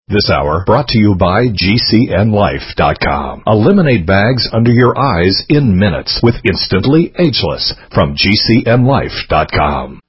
This hour brought to you by GCNLife.com. Eliminate bags under your eyes in minutes with Instantly Ageless from GCNLife.com.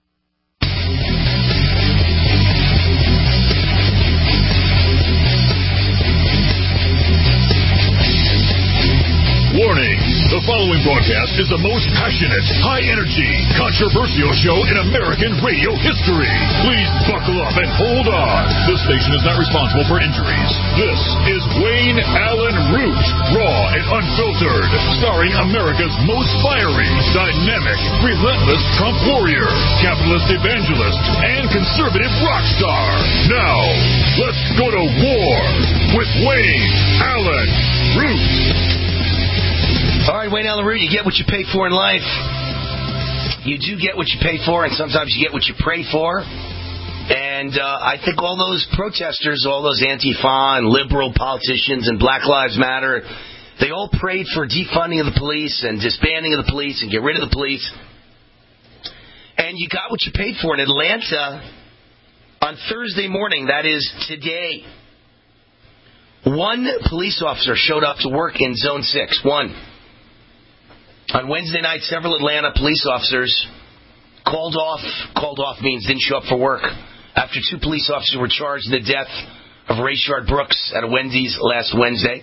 Warning! The following broadcast is the most passionate, high-energy, controversial show in American radio history. Please buckle up and hold on. This station is not responsible for injuries. This is Wayne Allen Root, raw and unfiltered, starring America's most fiery, dynamic, relentless Trump warrior, capitalist evangelist, and conservative rock star. Now, let's go to war with Wayne Allen Root. All right, Wayne Allen Root, you get what you pay for in life. You do get what you pay for, and sometimes you get what you pray for. And I think all those protesters, all those Antifa and liberal politicians and Black Lives Matter, they all prayed for defunding of the police and disbanding of the police and get rid of the police. And you got what you paid for in Atlanta on Thursday morning. That is today. One police officer showed up to work in Zone 6. One. On Wednesday night, several Atlanta police officers called off. Called off means didn't show up for work after two police officers were charged in the death of Rayshard Brooks at a Wendy's last Wednesday.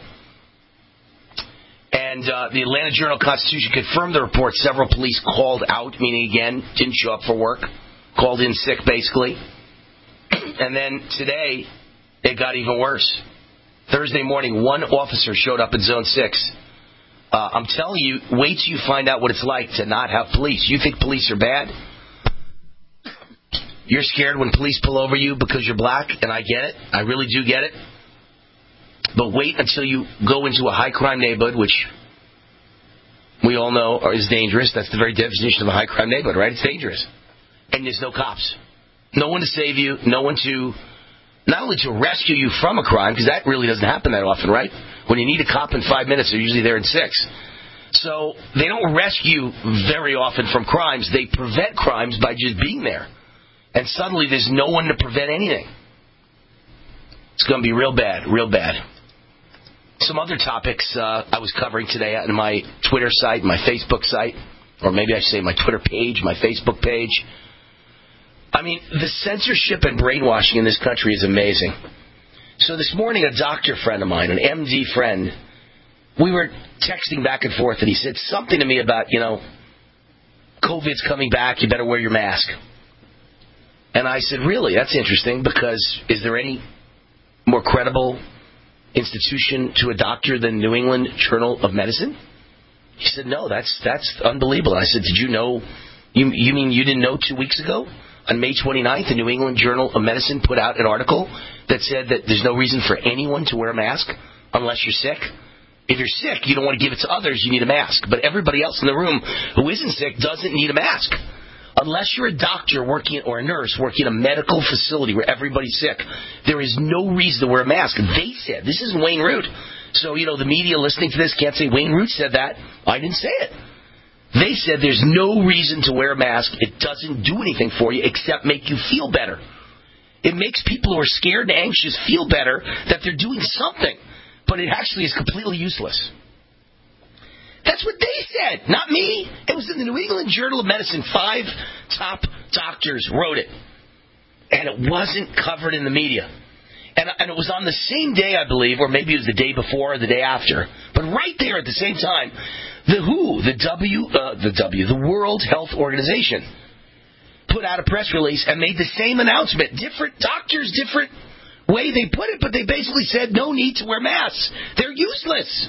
And the Atlanta Journal-Constitution confirmed the report. Several police called out, meaning again, didn't show up for work, called in sick basically. And then today, it got even worse. Thursday morning, one officer showed up in Zone 6. I'm telling you, wait till you find out what it's like to not have police. You think police are bad? You're scared when police pull over you because you're black, and I get it. I really do get it. But wait until you go into a high-crime neighborhood, which we all know is dangerous. That's the very definition of a high-crime neighborhood, right? It's dangerous. And there's no cops. No one to save you. No one to... Not only to rescue you from a crime, because that really doesn't happen that often, right? When you need a cop in 5 minutes, they're usually there in 6. So they don't rescue very often from crimes. They prevent crimes by just being there. And suddenly there's no one to prevent anything. It's going to be real bad, real bad. Some other topics I was covering today on my Twitter site, my Facebook site, or maybe I should say my Twitter page, my Facebook page. I mean, the censorship and brainwashing in this country is amazing. So this morning, a doctor friend of mine, an MD friend, we were texting back and forth, and he said something to me about, COVID's coming back, you better wear your mask. And I said, really? That's interesting, because is there any more credible institution to a doctor than New England Journal of Medicine? He said, no, that's unbelievable. And I said, did you know, you mean you didn't know 2 weeks ago? On May 29th, the New England Journal of Medicine put out an article that said that there's no reason for anyone to wear a mask unless you're sick. If you're sick, you don't want to give it to others, you need a mask. But everybody else in the room who isn't sick doesn't need a mask. Unless you're a doctor working or a nurse working in a medical facility where everybody's sick, there is no reason to wear a mask. They said, this isn't Wayne Root. So, the media listening to this can't say Wayne Root said that. I didn't say it. They said there's no reason to wear a mask. It doesn't do anything for you except make you feel better. It makes people who are scared and anxious feel better that they're doing something. But it actually is completely useless. That's what they said, not me. It was in the New England Journal of Medicine. 5 top doctors wrote it. And it wasn't covered in the media. And it was on the same day, I believe, or maybe it was the day before or the day after. But right there at the same time, the WHO, the World Health Organization, put out a press release and made the same announcement. Different doctors, different way they put it, but they basically said no need to wear masks. They're useless.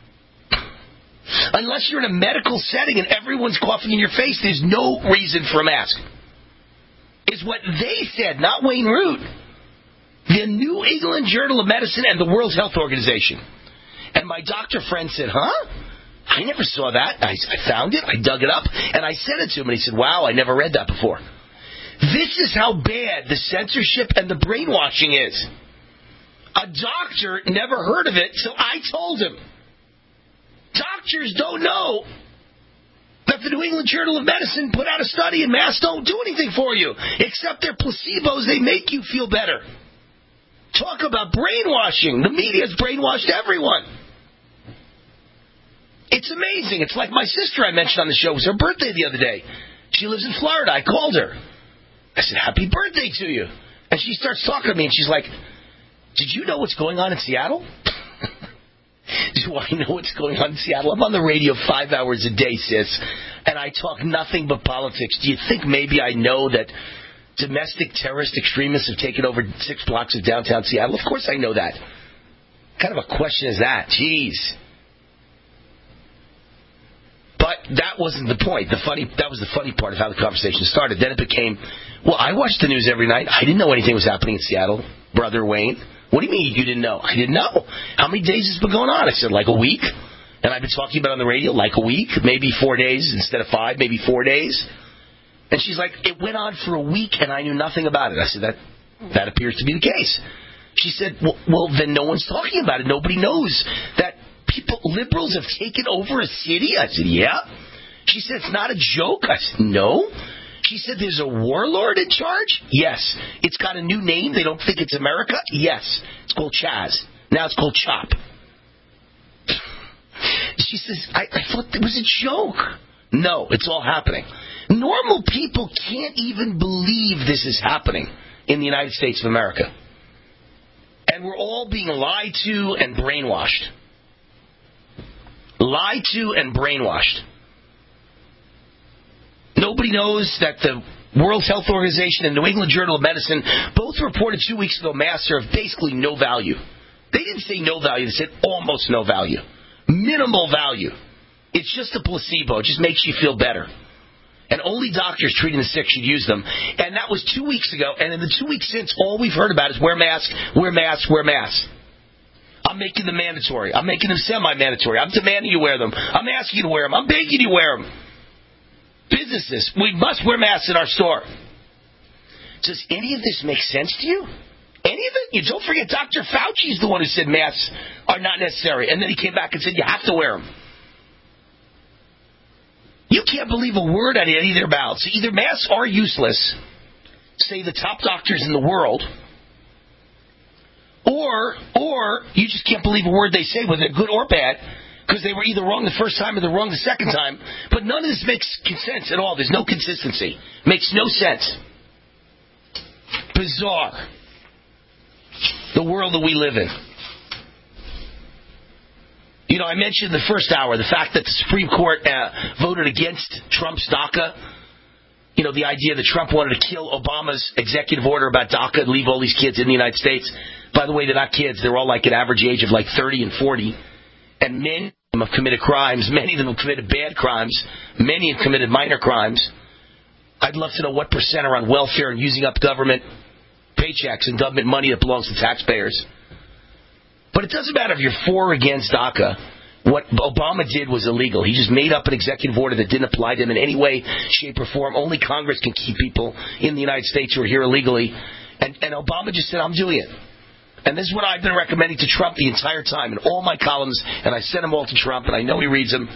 Unless you're in a medical setting and everyone's coughing in your face, there's no reason for a mask. Is what they said, not Wayne Root. The New England Journal of Medicine and the World Health Organization. And my doctor friend said, huh? I never saw that. I found it. I dug it up. And I sent it to him. And he said, wow, I never read that before. This is how bad the censorship and the brainwashing is. A doctor never heard of it, so I told him. Doctors don't know that the New England Journal of Medicine put out a study and masks don't do anything for you. Except they're placebos. They make you feel better. Talk about brainwashing. The media's brainwashed everyone. It's amazing. It's like my sister I mentioned on the show. It was her birthday the other day. She lives in Florida. I called her. I said, happy birthday to you. And she starts talking to me, and she's like, did you know what's going on in Seattle? Do I know what's going on in Seattle? I'm on the radio 5 hours a day, sis, and I talk nothing but politics. Do you think maybe I know that domestic terrorist extremists have taken over 6 blocks of downtown Seattle? Of course I know that. What kind of a question is that? Jeez. But that wasn't the point. That was the funny part of how the conversation started. Then it became, well, I watched the news every night. I didn't know anything was happening in Seattle, Brother Wayne. What do you mean you didn't know? I didn't know. How many days has it been going on? I said, like a week. And I've been talking about it on the radio, like a week, maybe 4 days instead of 5, maybe 4 days. And she's like, it went on for a week and I knew nothing about it. I said, that appears to be the case. She said, well, then no one's talking about it. Nobody knows that liberals have taken over a city. I said, yeah. She said, it's not a joke. I said, no. She said, there's a warlord in charge? Yes. It's got a new name. They don't think it's America? Yes. It's called Chaz. Now it's called Chop. She says, I thought it was a joke. No, it's all happening. Normal people can't even believe this is happening in the United States of America. And we're all being lied to and brainwashed. Lied to and brainwashed. Nobody knows that the World Health Organization and New England Journal of Medicine both reported 2 weeks ago masks are of basically no value. They didn't say no value. They said almost no value. Minimal value. It's just a placebo. It just makes you feel better. And only doctors treating the sick should use them. And that was 2 weeks ago. And in the 2 weeks since, all we've heard about is wear masks, wear masks, wear masks. I'm making them mandatory. I'm making them semi-mandatory. I'm demanding you wear them. I'm asking you to wear them. I'm begging you to wear them. Businesses, we must wear masks in our store. Does any of this make sense to you? Any of it? You don't forget Dr. Fauci's the one who said masks are not necessary. And then he came back and said you have to wear them. You can't believe a word out of any of their mouths. Either masks are useless, say the top doctors in the world, or you just can't believe a word they say, whether they're good or bad, because they were either wrong the first time or they're wrong the second time. But none of this makes sense at all. There's no consistency. Makes no sense. Bizarre. The world that we live in. You know, I mentioned in the first hour the fact that the Supreme Court voted against Trump's DACA. You know, the idea that Trump wanted to kill Obama's executive order about DACA and leave all these kids in the United States. By the way, they're not kids. They're all like an average age of like 30 and 40. And many of them have committed crimes. Many of them have committed bad crimes. Many have committed minor crimes. I'd love to know what percent are on welfare and using up government paychecks and government money that belongs to taxpayers. But it doesn't matter if you're for or against DACA. What Obama did was illegal. He just made up an executive order that didn't apply to him in any way, shape, or form. Only Congress can keep people in the United States who are here illegally. And Obama just said, I'm doing it. And this is what I've been recommending to Trump the entire time in all my columns, and I send them all to Trump, and I know he reads them.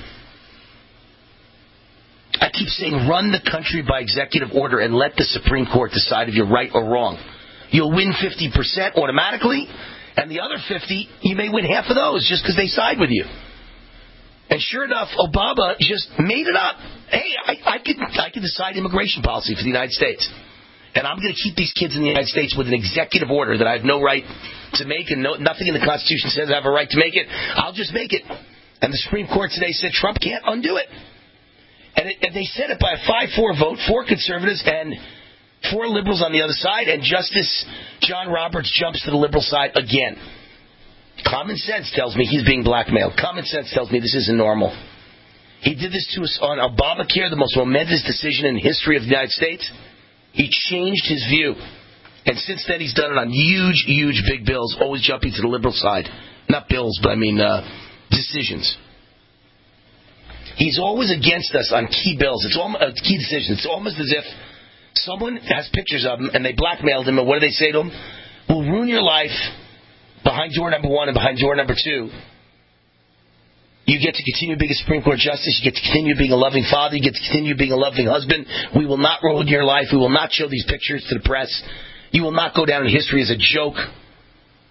I keep saying, run the country by executive order and let the Supreme Court decide if you're right or wrong. You'll win 50% automatically, and the other 50, you may win half of those just because they side with you. And sure enough, Obama just made it up. Hey, I can decide immigration policy for the United States. And I'm going to keep these kids in the United States with an executive order that I have no right to make, and nothing in the Constitution says I have a right to make it. I'll just make it. And the Supreme Court today said Trump can't undo it. And they said it by a 5-4 vote, 4 conservatives and 4 liberals on the other side, and Justice John Roberts jumps to the liberal side again. Common sense tells me he's being blackmailed. Common sense tells me this isn't normal. He did this to us on Obamacare, the most momentous decision in the history of the United States. He changed his view. And since then, he's done it on huge, huge big bills, always jumping to the liberal side. Not bills, but I mean decisions. He's always against us on key bills. It's almost key decisions. It's almost as if someone has pictures of him and they blackmailed him, and what do they say to him? We'll ruin your life behind door number 1 and behind door number 2. You get to continue being a Supreme Court justice. You get to continue being a loving father. You get to continue being a loving husband. We will not ruin your life. We will not show these pictures to the press. You will not go down in history as a joke.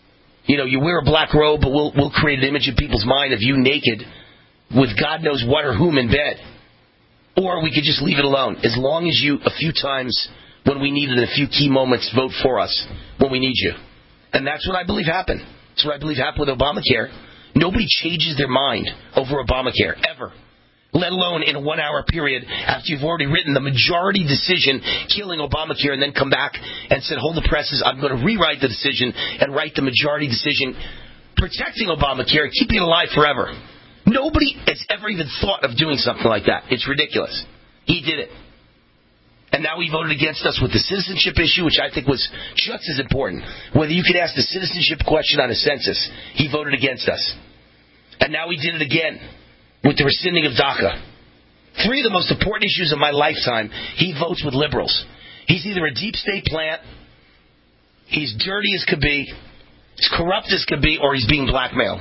You wear a black robe, but we'll create an image in people's mind of you naked with God knows what or whom in bed. Or we could just leave it alone. As long as you, a few times when we need it, in a few key moments, vote for us when we need you. And that's what I believe happened. That's what I believe happened with Obamacare. Nobody changes their mind over Obamacare, ever. Let alone in a 1 hour period after you've already written the majority decision killing Obamacare and then come back and said, hold the presses, I'm going to rewrite the decision and write the majority decision protecting Obamacare and keeping it alive forever. Nobody has ever even thought of doing something like that. It's ridiculous. He did it. And now he voted against us with the citizenship issue, which I think was just as important. Whether you could ask the citizenship question on a census, he voted against us. And now he did it again with the rescinding of DACA. 3 of the most important issues of my lifetime, he votes with liberals. He's either a deep state plant, he's dirty as could be, he's corrupt as could be, or he's being blackmailed.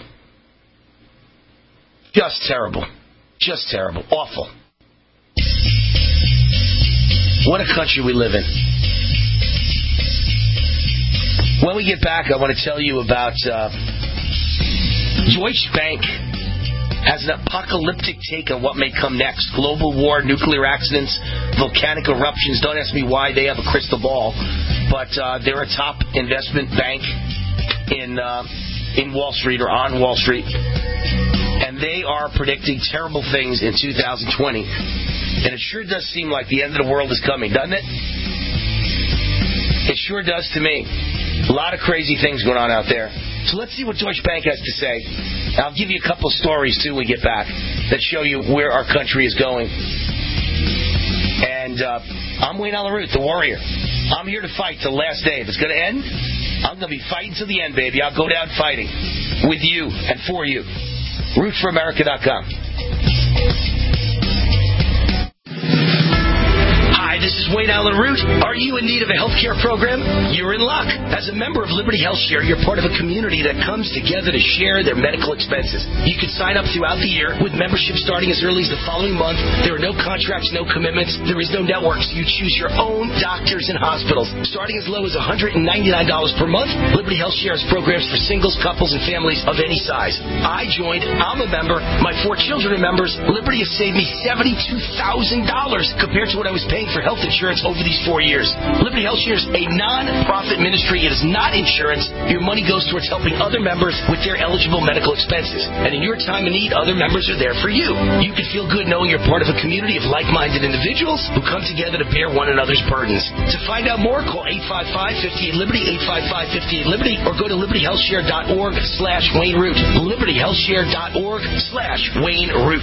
Just terrible. Just terrible. Awful. What a country we live in. When we get back, I want to tell you about Deutsche Bank has an apocalyptic take on what may come next. Global war, nuclear accidents, volcanic eruptions. Don't ask me why. They have a crystal ball. But they're a top investment bank in Wall Street or on Wall Street. And they are predicting terrible things in 2020. And it sure does seem like the end of the world is coming, doesn't it? It sure does to me. A lot of crazy things going on out there. So let's see what Deutsche Bank has to say. I'll give you a couple of stories, too, when we get back that show you where our country is going. And I'm Wayne Allyn Root, the warrior. I'm here to fight till the last day. If it's going to end, I'm going to be fighting till the end, baby. I'll go down fighting with you and for you. RootForAmerica.com. This is Wayne Allyn Root. Are you in need of a health care program? You're in luck. As a member of Liberty Health Share, you're part of a community that comes together to share their medical expenses. You can sign up throughout the year with membership starting as early as the following month. There are no contracts, no commitments. There is no network, so you choose your own doctors and hospitals. Starting as low as $199 per month, Liberty Health Share has programs for singles, couples, and families of any size. I joined. I'm a member. My 4 children are members. Liberty has saved me $72,000 compared to what I was paying for health insurance over these 4 years. Liberty Health Share is a non-profit ministry. It is not insurance. Your money goes towards helping other members with their eligible medical expenses. And in your time of need, other members are there for you. You can feel good knowing you're part of a community of like-minded individuals who come together to bear one another's burdens. To find out more, call 855-58-LIBERTY, 855-58-LIBERTY, or go to libertyhealthshare.org/Wayne Root. libertyhealthshare.org/Wayne Root.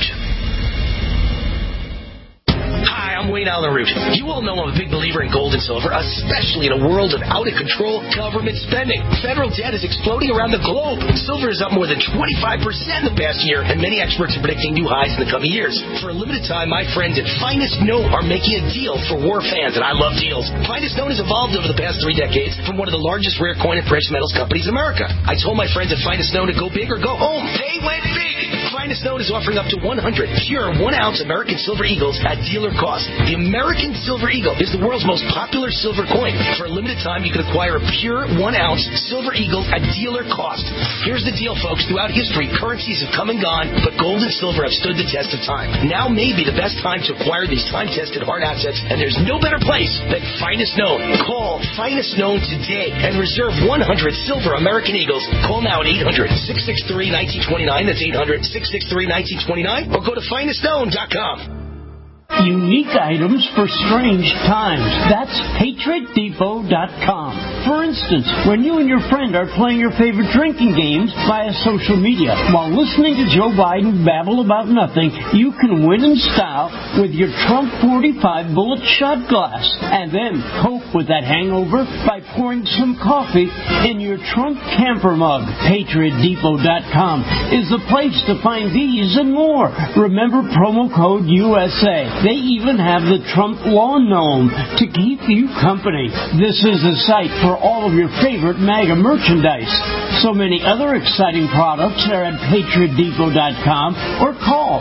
Hi, I'm Wayne Allyn Root. You all know I'm a big believer in gold and silver, especially in a world of out-of-control government spending. Federal debt is exploding around the globe. Silver is up more than 25% in the past year, and many experts are predicting new highs in the coming years. For a limited time, my friends at Finest Note are making a deal for war fans, and I love deals. Finest Note has evolved over the past 3 decades from one of the largest rare coin and precious metals companies in America. I told my friends at Finest Note to go big or go home. They went big! Finest Note is offering up to 100 pure 1-ounce American Silver Eagles at dealer cost. The American Silver Eagle is the world's most popular silver coin. For a limited time, you can acquire a pure 1-ounce Silver Eagle at dealer cost. Here's the deal, folks. Throughout history, currencies have come and gone, but gold and silver have stood the test of time. Now may be the best time to acquire these time-tested hard assets, and there's no better place than Finest Known. Call Finest Known today and reserve 100 silver American Eagles. Call now at 800-663-1929. That's 800-663-1929. Or go to finestknown.com. Unique items for strange times. That's PatriotDepot.com. For instance, when you and your friend are playing your favorite drinking games via social media, while listening to Joe Biden babble about nothing, you can win in style with your Trump 45 bullet shot glass. And then cope with that hangover by pouring some coffee in your Trump camper mug. PatriotDepot.com is the place to find these and more. Remember promo code USA. They even have the Trump Lawn Gnome to keep you company. This is the site for all of your favorite MAGA merchandise. So many other exciting products are at PatriotDepot.com or call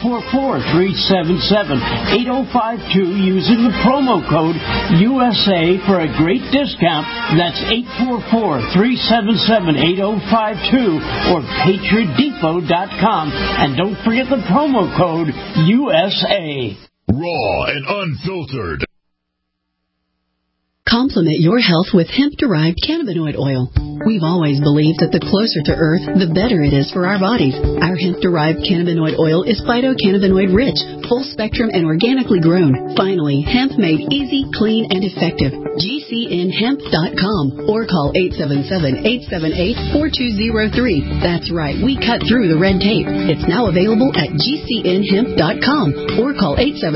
844-377-8052 using the promo code USA for a great discount. That's 844-377-8052 or PatriotDepot.com. And don't forget the promo code USA. Raw and unfiltered. Complement your health with hemp-derived cannabinoid oil. We've always believed that the closer to Earth, the better it is for our bodies. Our hemp-derived cannabinoid oil is phytocannabinoid-rich, full-spectrum, and organically grown. Finally, hemp made easy, clean, and effective. GCNhemp.com or call 877-878-4203. That's right, we cut through the red tape. It's now available at GCNhemp.com or call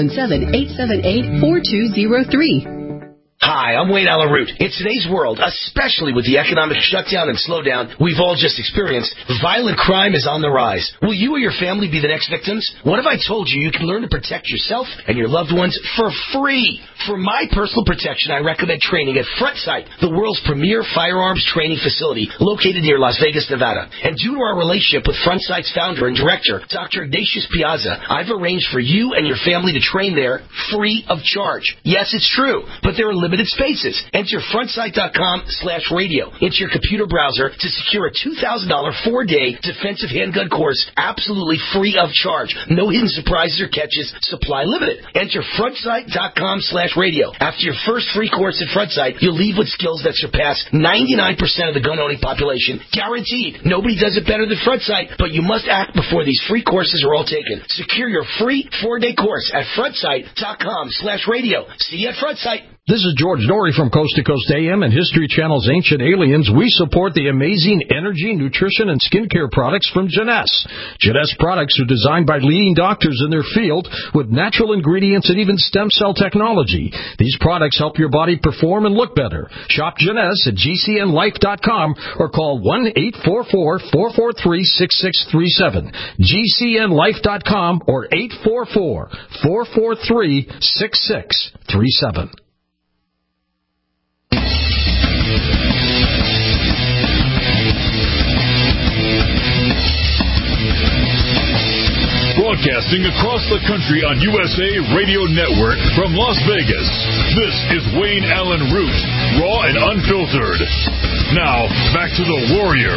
877-878-4203. Hi, I'm Wayne Allen Root. In today's world, especially with the economic shutdown and slowdown we've all just experienced, violent crime is on the rise. Will you or your family be the next victims? What if I told you you can learn to protect yourself and your loved ones for free? For my personal protection, I recommend training at Front Sight, the world's premier firearms training facility located near Las Vegas, Nevada. And due to our relationship with Front Sight's founder and director, Dr. Ignatius Piazza, I've arranged for you and your family to train there free of charge. Yes, it's true, but there are limited spaces. Enter frontsight.com/radio into your computer browser to secure a $2,000 4-day defensive handgun course absolutely free of charge. No hidden surprises or catches. Supply limited. Enter frontsight.com/radio. After your first free course at Front Sight, you'll leave with skills that surpass 99% of the gun-owning population. Guaranteed. Nobody does it better than Front Sight, but you must act before these free courses are all taken. Secure your free 4-day course at frontsight.com/radio. See you at Front Sight. This is George Norrie from Coast to Coast AM and History Channel's Ancient Aliens. We support the amazing energy, nutrition, and skincare products from Jeunesse. Jeunesse products are designed by leading doctors in their field with natural ingredients and even stem cell technology. These products help your body perform and look better. Shop Jeunesse at GCNlife.com or call 1-844-443-6637. GCNlife.com or 844-443-6637. Broadcasting across the country on USA Radio Network from Las Vegas. This is Wayne Allen Root, raw and unfiltered. Now, back to the Warrior.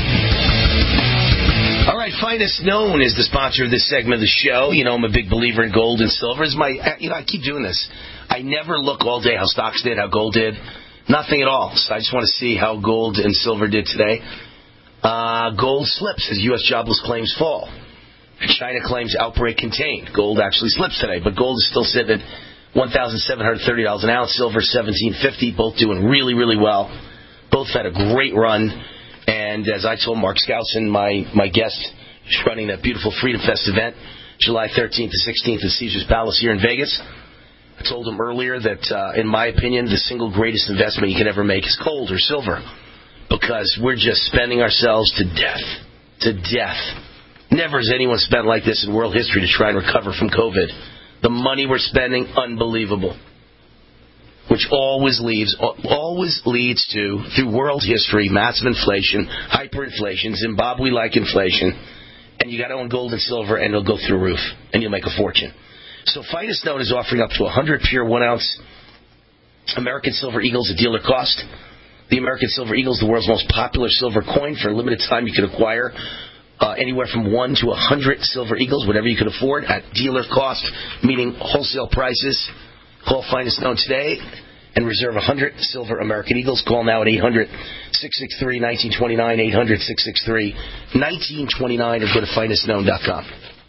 All right, Finest Known is the sponsor of this segment of the show. You know, I'm a big believer in gold and silver. I keep doing this. I never look all day how stocks did, how gold did. Nothing at all. So I just want to see how gold and silver did today. Gold slips as U.S. jobless claims fall. China claims outbreak contained. Gold actually slips today, but gold is still sitting at $1,730 an ounce. Silver $1,750. Both doing really, really well. Both had a great run. And as I told Mark Skousen, my guest, who's running that beautiful Freedom Fest event, July 13th to 16th at Caesars Palace here in Vegas, I told him earlier that, in my opinion, the single greatest investment you can ever make is gold or silver, because we're just spending ourselves to death. To death. Never has anyone spent like this in world history to try and recover from COVID. The money we're spending, unbelievable. Which always leads to, through world history, massive inflation, hyperinflation, Zimbabwe-like inflation, and you got to own gold and silver, and it'll go through the roof, and you'll make a fortune. So Finest Known is offering up to 100 pure 1-ounce American Silver Eagles at dealer cost. The American Silver Eagle is the world's most popular silver coin. For a limited time, you can acquire anywhere from 1 to 100 Silver Eagles, whatever you can afford, at dealer cost, meaning wholesale prices. Call Finest Known today and reserve 100 Silver American Eagles. Call now at 800-663-1929, 800-663-1929, or go to finestknown.com.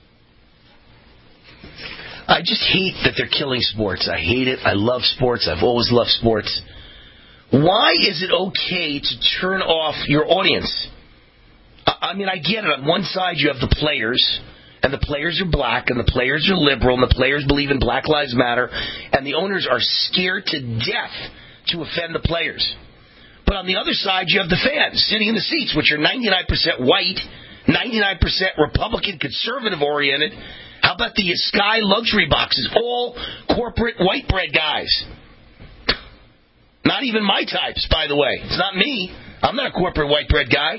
I just hate that they're killing sports. I hate it. I love sports. I've always loved sports. Why is it okay to turn off your audience? I mean, I get it. On one side, you have the players, and the players are black, and the players are liberal, and the players believe in Black Lives Matter, and the owners are scared to death to offend the players. But on the other side, you have the fans sitting in the seats, which are 99% white, 99% Republican, conservative-oriented. How about the Sky luxury boxes? All corporate white bread guys. Not even my types, by the way. It's not me. I'm not a corporate white bread guy.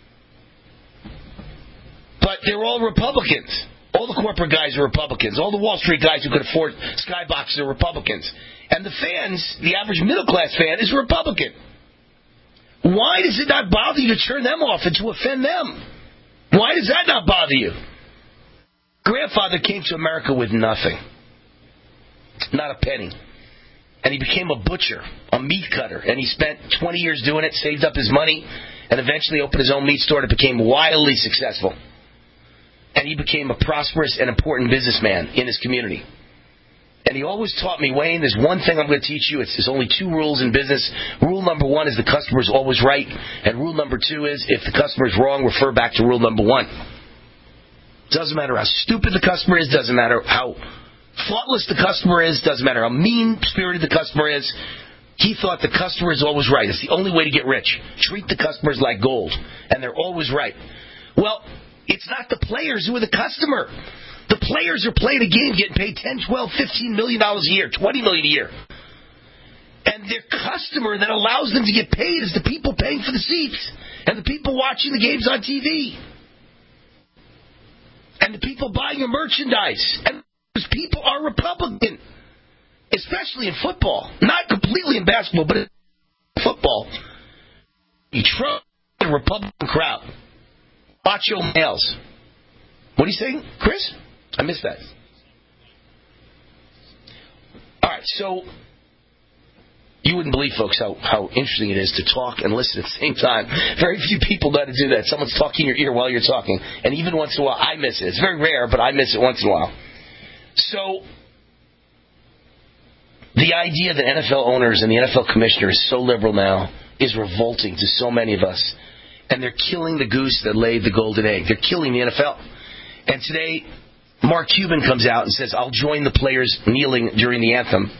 But they're all Republicans. All the corporate guys are Republicans. All the Wall Street guys who could afford skyboxes are Republicans. And the fans, the average middle-class fan, is Republican. Why does it not bother you to turn them off and to offend them? Why does that not bother you? Grandfather came to America with nothing. Not a penny. And he became a butcher, a meat cutter. And he spent 20 years doing it, saved up his money, and eventually opened his own meat store that became wildly successful. And he became a prosperous and important businessman in his community. And he always taught me, Wayne, there's one thing I'm going to teach you. There's only 2 rules in business. Rule number 1 is the customer is always right. And rule number 2 is if the customer is wrong, refer back to rule number 1. Doesn't matter how stupid the customer is. Doesn't matter how thoughtless the customer is. Doesn't matter how mean-spirited the customer is. He thought the customer is always right. It's the only way to get rich. Treat the customers like gold. And they're always right. Well, it's not the players who are the customer. The players are playing a game getting paid $10, $12, $15 million a year, $20 million a year. And their customer that allows them to get paid is the people paying for the seats and the people watching the games on TV and the people buying your merchandise. And those people are Republican, especially in football. Not completely in basketball, but in football. You trust the Republican crowd. Macho males. What are you saying, Chris? I missed that. All right, so you wouldn't believe, folks, how interesting it is to talk and listen at the same time. Very few people know how to do that. Someone's talking in your ear while you're talking. And even once in a while, I miss it. It's very rare, but I miss it once in a while. So the idea that NFL owners and the NFL commissioner is so liberal now is revolting to so many of us. And they're killing the goose that laid the golden egg. They're killing the NFL. And today, Mark Cuban comes out and says, I'll join the players kneeling during the anthem.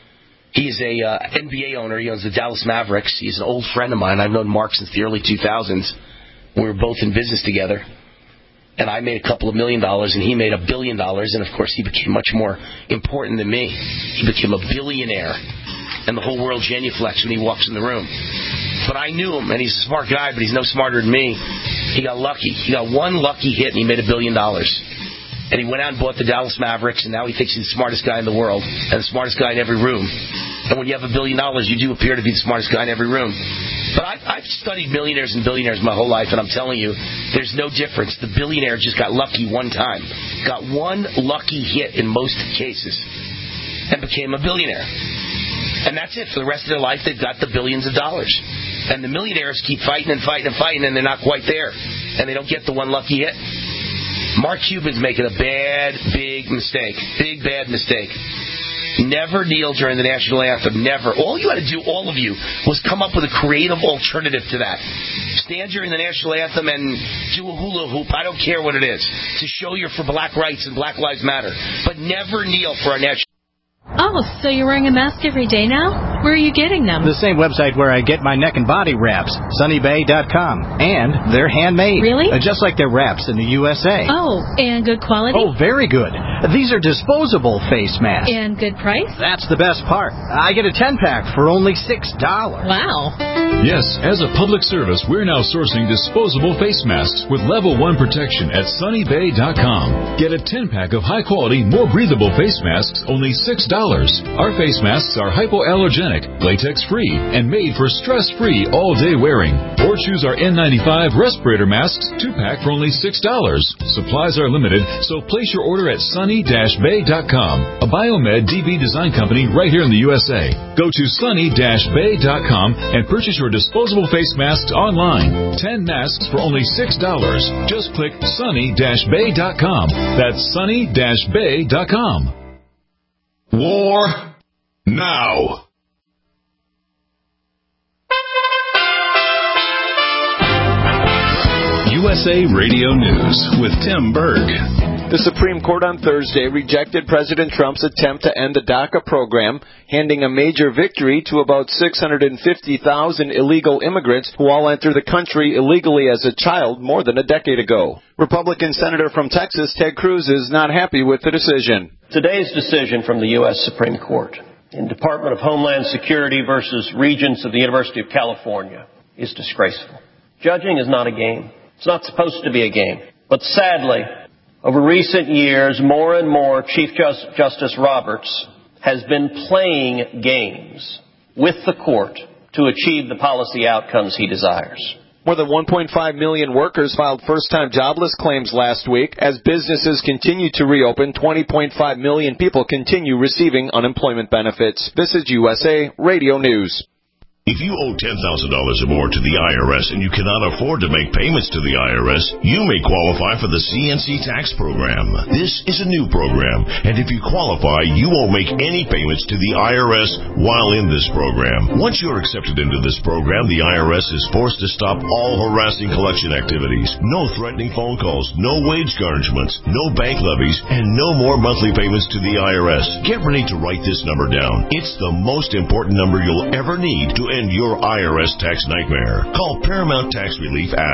He is a NBA owner. He owns the Dallas Mavericks. He's an old friend of mine. I've known Mark since the early 2000s. We were both in business together. And I made a couple of $1 million, and he made $1 billion. And, of course, he became much more important than me. He became a billionaire. And the whole world genuflects when he walks in the room. But I knew him, and he's a smart guy, but he's no smarter than me. He got lucky. He got one lucky hit, and he made $1 billion. And he went out and bought the Dallas Mavericks, and now he thinks he's the smartest guy in the world and the smartest guy in every room. And when you have $1 billion, you do appear to be the smartest guy in every room. But I've studied millionaires and billionaires my whole life, and I'm telling you, there's no difference. The billionaire just got lucky one time. Got one lucky hit in most cases and became a billionaire. And that's it. For the rest of their life, they've got the billions of dollars. And the millionaires keep fighting and fighting and fighting, and they're not quite there. And they don't get the one lucky hit. Mark Cuban's making a big mistake. Big, bad mistake. Never kneel during the national anthem. Never. All you had to do, all of you, was come up with a creative alternative to that. Stand during the national anthem and do a hula hoop. I don't care what it is. To show you're for black rights and Black Lives Matter. But never kneel for our national. Oh, so you're wearing a mask every day now? Where are you getting them? The same website where I get my neck and body wraps, sunnybay.com. And they're handmade. Really? Just like their wraps in the USA. Oh, and good quality? Oh, very good. These are disposable face masks. And good price? That's the best part. I get a 10-pack for only $6. Wow. Yes, as a public service, we're now sourcing disposable face masks with level 1 protection at sunnybay.com. Get a 10-pack of high-quality, more breathable face masks, only $6. Our face masks are hypoallergenic, latex-free, and made for stress-free all-day wearing. Or choose our N95 respirator masks 2-pack for only $6. Supplies are limited, so place your order at sunny-bay.com, a Biomed DB design company right here in the USA. Go to sunny-bay.com and purchase your disposable face masks online. 10 masks for only $6. Just click sunny-bay.com. That's sunny-bay.com. War now. USA Radio News with Tim Berg. The Supreme Court on Thursday rejected President Trump's attempt to end the DACA program, handing a major victory to about 650,000 illegal immigrants who all entered the country illegally as a child more than a decade ago. Republican Senator from Texas Ted Cruz is not happy with the decision. Today's decision from the U.S. Supreme Court in Department of Homeland Security versus Regents of the University of California is disgraceful. Judging is not a game. It's not supposed to be a game. But sadly, over recent years, more and more Chief Justice Roberts has been playing games with the court to achieve the policy outcomes he desires. More than 1.5 million workers filed first-time jobless claims last week. As businesses continue to reopen, 20.5 million people continue receiving unemployment benefits. This is USA Radio News. If you owe $10,000 or more to the IRS and you cannot afford to make payments to the IRS, you may qualify for the CNC tax program. This is a new program, and if you qualify, you won't make any payments to the IRS while in this program. Once you're accepted into this program, the IRS is forced to stop all harassing collection activities. No threatening phone calls, no wage garnishments, no bank levies, and no more monthly payments to the IRS. Get ready to write this number down. It's the most important number you'll ever need to end your IRS tax nightmare. Call Paramount Tax Relief at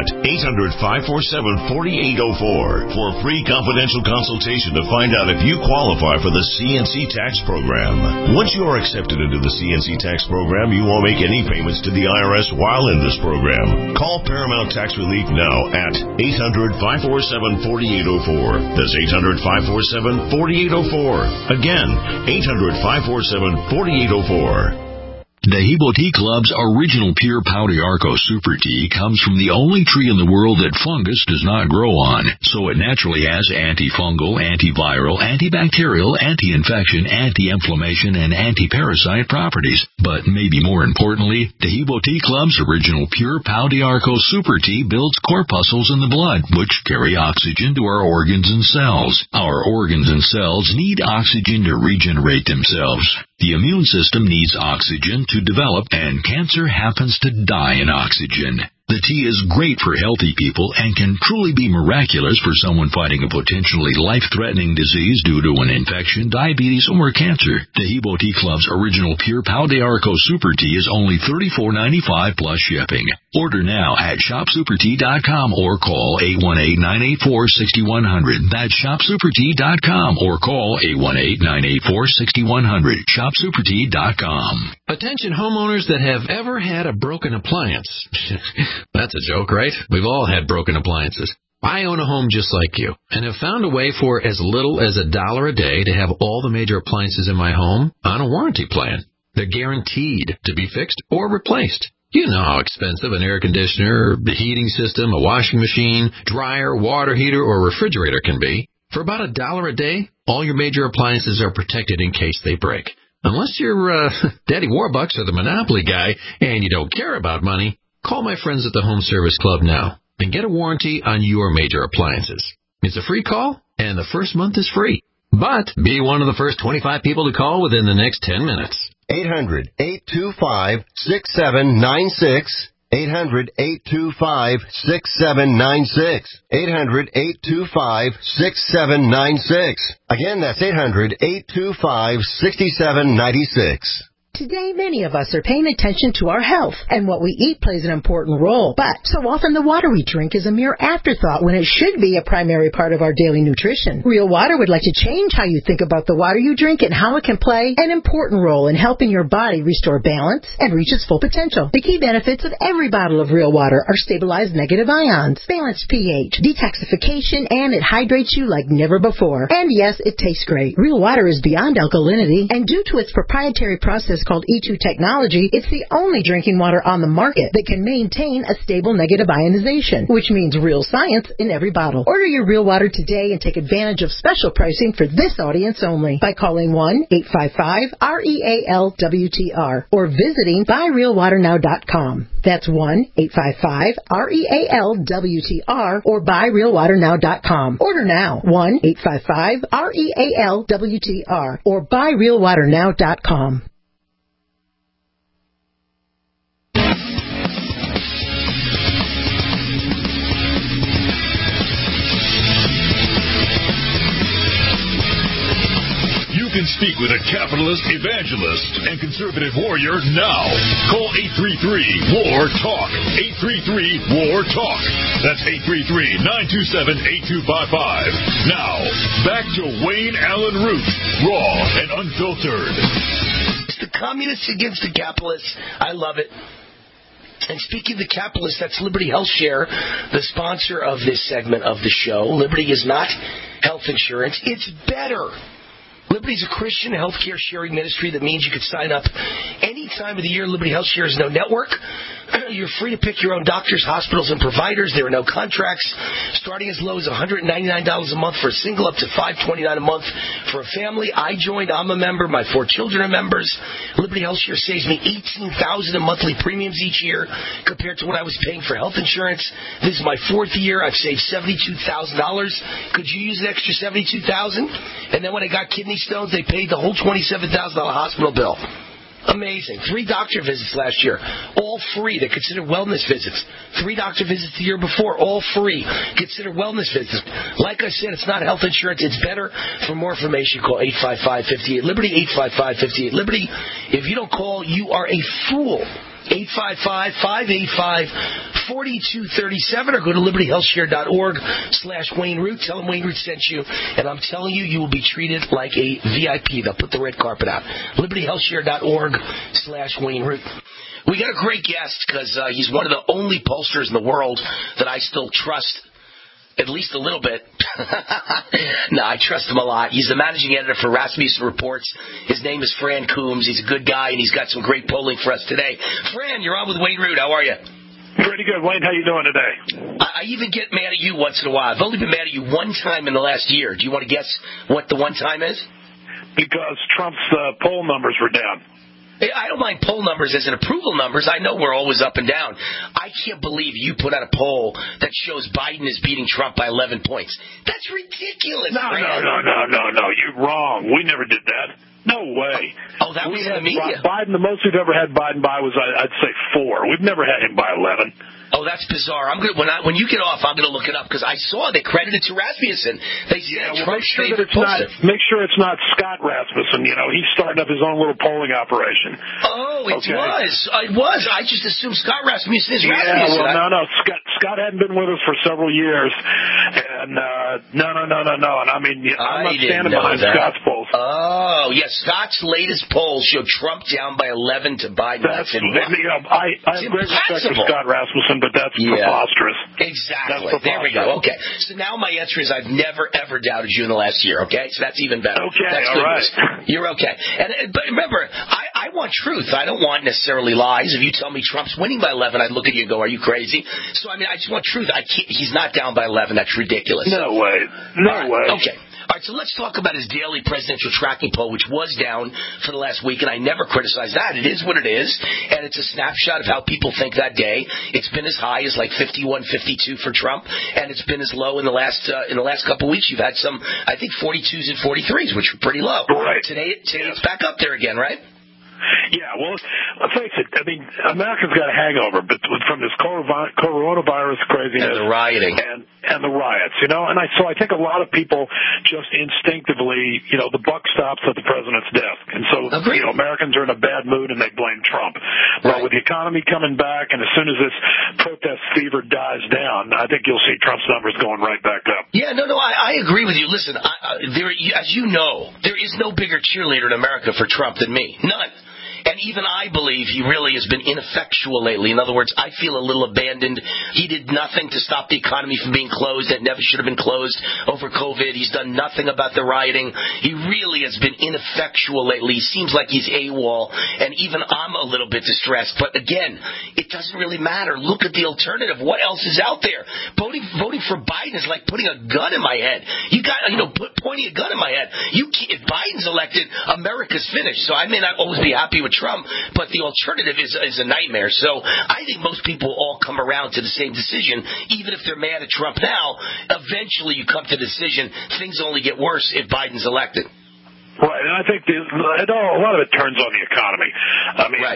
800-547-4804 for a free confidential consultation to find out if you qualify for the CNC tax program. Once you are accepted into the CNC tax program, you won't make any payments to the IRS while in this program. Call Paramount Tax Relief now at 800-547-4804. That's 800-547-4804. Again, 800-547-4804. Dehibo Tea Club's original pure Pau d'Arco Super Tea comes from the only tree in the world that fungus does not grow on, so it naturally has antifungal, antiviral, antibacterial, anti-infection, anti-inflammation, and anti-parasite properties. But maybe more importantly, Dehibo Tea Club's original pure Pau d'Arco Super Tea builds corpuscles in the blood, which carry oxygen to our organs and cells. Our organs and cells need oxygen to regenerate themselves. The immune system needs oxygen to develop, and cancer happens to die in oxygen. The tea is great for healthy people and can truly be miraculous for someone fighting a potentially life-threatening disease due to an infection, diabetes, or cancer. Dehibo Tea Club's original pure Pau d'Arco Super Tea is only $34.95 plus shipping. Order now at shopsupertea.com or call 818-984-6100. That's shopsupertea.com or call 818-984-6100. Shopsupertea.com. Attention homeowners that have ever had a broken appliance. That's a joke, right? We've all had broken appliances. I own a home just like you and have found a way for as little as $1 a day to have all the major appliances in my home on a warranty plan. They're guaranteed to be fixed or replaced. You know how expensive an air conditioner, the heating system, a washing machine, dryer, water heater, or refrigerator can be. For about $1 a day, all your major appliances are protected in case they break. Unless you're Daddy Warbucks or the Monopoly guy and you don't care about money, call my friends at the Home Service Club now and get a warranty on your major appliances. It's a free call, and the first month is free. But be one of the first 25 people to call within the next 10 minutes. 800-825-6796. 800-825-6796. 800-825-6796. Again, that's 800-825-6796. Today, many of us are paying attention to our health, and what we eat plays an important role. But so often the water we drink is a mere afterthought when it should be a primary part of our daily nutrition. Real Water would like to change how you think about the water you drink and how it can play an important role in helping your body restore balance and reach its full potential. The key benefits of every bottle of Real Water are stabilized negative ions, balanced pH, detoxification, and it hydrates you like never before. And yes, it tastes great. Real Water is beyond alkalinity, and due to its proprietary process called E2 technology, it's the only drinking water on the market that can maintain a stable negative ionization, which means real science in every bottle. Order your Real Water today and take advantage of special pricing for this audience only by calling 1-855-REAL-WTR or visiting buyrealwaternow.com. That's 1-855-REAL-WTR or buyrealwaternow.com. Order now. 1-855-REAL-WTR or buyrealwaternow.com. You can speak with a capitalist, evangelist, and conservative warrior now. Call 833-WAR-TALK. 833-WAR-TALK. That's 833-927-8255. Now, back to Wayne Allen Root, raw and unfiltered. the communists against the capitalists. I love it. And speaking of the capitalists, that's Liberty Health Share, the sponsor of this segment of the show. Liberty is not health insurance. It's better. Liberty is a Christian healthcare sharing ministry. That means you can sign up any time of the year. Liberty Health Share is no network. You're free to pick your own doctors, hospitals, and providers. There are no contracts. Starting as low as $199 a month for a single, up to $529 a month for a family. I joined. I'm a member. My 4 children are members. Liberty Health Share saves me $18,000 in monthly premiums each year compared to what I was paying for health insurance. This is my 4th year. I've saved $72,000. Could you use an extra $72,000? And then when I got kidney stones, they paid the whole $27,000 hospital bill. Amazing. 3 doctor visits last year, all free. They're considered wellness visits. 3 doctor visits the year before, all free. Considered wellness visits. Like I said, it's not health insurance. It's better. For more information, call 855-58-LIBERTY, 855-58-LIBERTY. If you don't call, you are a fool. 855-585-4237 or go to libertyhealthshare.org/Wayne Root. Tell them Wayne Root sent you, and I'm telling you, you will be treated like a VIP. They'll put the red carpet out. libertyhealthshare.org/Wayne Root. We got a great guest because he's one of the only pollsters in the world that I still trust. At least a little bit. No, I trust him a lot. He's the managing editor for Rasmussen Reports. His name is Fran Coombs. He's a good guy, and he's got some great polling for us today. Fran, you're on with Wayne Root. How are you? Pretty good, Wayne. How you doing today? I even get mad at you once in a while. I've only been mad at you one time in the last year. Do you want to guess what the one time is? Because Trump's poll numbers were down. I don't mind poll numbers as in approval numbers. I know we're always up and down. I can't believe you put out a poll that shows Biden is beating Trump by 11 points. That's ridiculous. No. You're wrong. We never did that. No way. Oh, that was in the media. Biden, the most we've ever had Biden by was, I'd say, 4. We've never had him by 11. Oh, that's bizarre. I'm gonna when you get off, I'm gonna look it up because I saw they credited to Rasmussen. They make sure it's not Scott Rasmussen. You know, he's starting up his own little polling operation. Oh, it was. I just assumed Scott Rasmussen is Rasmussen. Yeah, well, no. Scott hadn't been with us for several years, and no. And I mean, I'm not standing behind Scott's polls. Oh, yes. Scott's latest poll showed Trump down by 11 to Biden. I have great respect for Scott Rasmussen, but that's preposterous. Exactly. There we go. Okay. So now my answer is I've never, ever doubted you in the last year, okay? So that's even better. Okay, that's all right. You're okay. But remember, I want truth. I don't want necessarily lies. If you tell me Trump's winning by 11, I'd look at you and go, are you crazy? So, I mean, I just want truth. He's not down by 11. That's ridiculous. No way. No way. Okay. All right, so let's talk about his daily presidential tracking poll, which was down for the last week, and I never criticized that. It is what it is, and it's a snapshot of how people think that day. It's been as high as like 51, 52 for Trump, and it's been as low in the last couple of weeks. You've had some, I think, 42s and 43s, which were pretty low. Right. Today it's back up there again, right? Yeah, well, let's face it. I mean, America's got a hangover from this coronavirus craziness and the rioting and the riots, you know. And so I think a lot of people just instinctively, you know, the buck stops at the president's desk, and so you know, Americans are in a bad mood and they blame Trump. But with the economy coming back, and as soon as this protest fever dies down, I think you'll see Trump's numbers going right back up. Yeah, no, I agree with you. Listen, as you know, there is no bigger cheerleader in America for Trump than me. None. And even I believe he really has been ineffectual lately. In other words, I feel a little abandoned. He did nothing to stop the economy from being closed. It never should have been closed over COVID. He's done nothing about the rioting. He really has been ineffectual lately. He seems like he's AWOL, and even I'm a little bit distressed. But again, it doesn't really matter. Look at the alternative. What else is out there? Voting for Biden is like putting a gun in my head. You got, pointing a gun in my head. If Biden's elected, America's finished. So I may not always be happy with Trump, but the alternative is a nightmare. So I think most people all come around to the same decision. Even if they're mad at Trump now, eventually you come to the decision things only get worse if Biden's elected. Right, and I think a lot of it turns on the economy. I mean,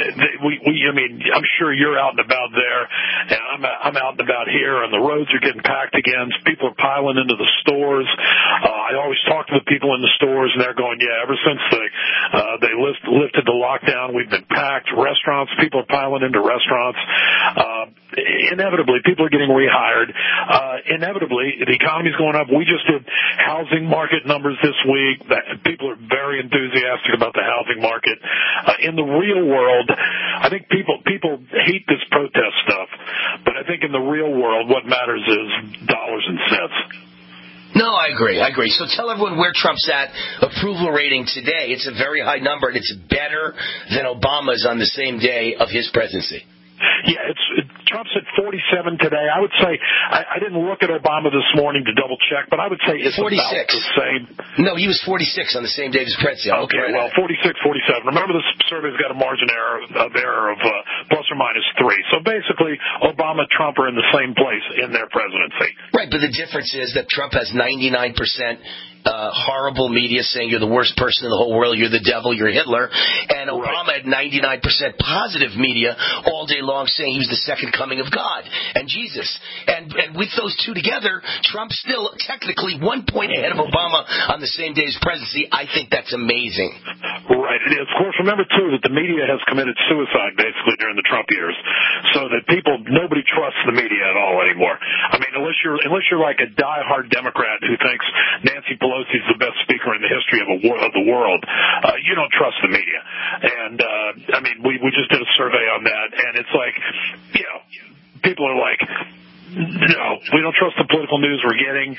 I'm sure you're out and about there, and I'm out and about here, and the roads are getting packed again. People are piling into the stores. I always talk to the people in the stores, and they're going, yeah, ever since they lifted the lockdown, we've been packed. Restaurants, people are piling into restaurants. inevitably, people are getting rehired. Inevitably, the economy's going up. We just did housing market numbers this week. People are very enthusiastic about the housing market. In the real world, I think people hate this protest stuff, but I think in the real world, what matters is dollars and cents. No, I agree. So tell everyone where Trump's at approval rating today. It's a very high number, and it's better than Obama's on the same day of his presidency. Yeah, Trump's at 47 today. I would say, I didn't look at Obama this morning to double check, but I would say it's 46. about the same. No, he was 46 on the same day as his presidency. Okay, well, 46, 47. Remember, this survey's got a margin of error of plus or minus 3. So basically, Obama and Trump are in the same place in their presidency. Right, but the difference is that Trump has 99% horrible media saying you're the worst person in the whole world, you're the devil, you're Hitler, and Obama had 99% positive media all day long saying he was the second coming of God and Jesus. And with those two together, Trump's still technically 1 point ahead of Obama on the same day as presidency. I think that's amazing. Right, it is. Of course, remember, too, that the media has committed suicide, basically, during the Trump years, so that nobody trusts the media at all anymore. I mean, unless you're like a diehard Democrat who thinks Nancy Pelosi's the best speaker in the history of the world, you don't trust the media. And, I mean, we just did a survey on that, and it's like, you know, people are like, no, we don't trust the political news we're getting.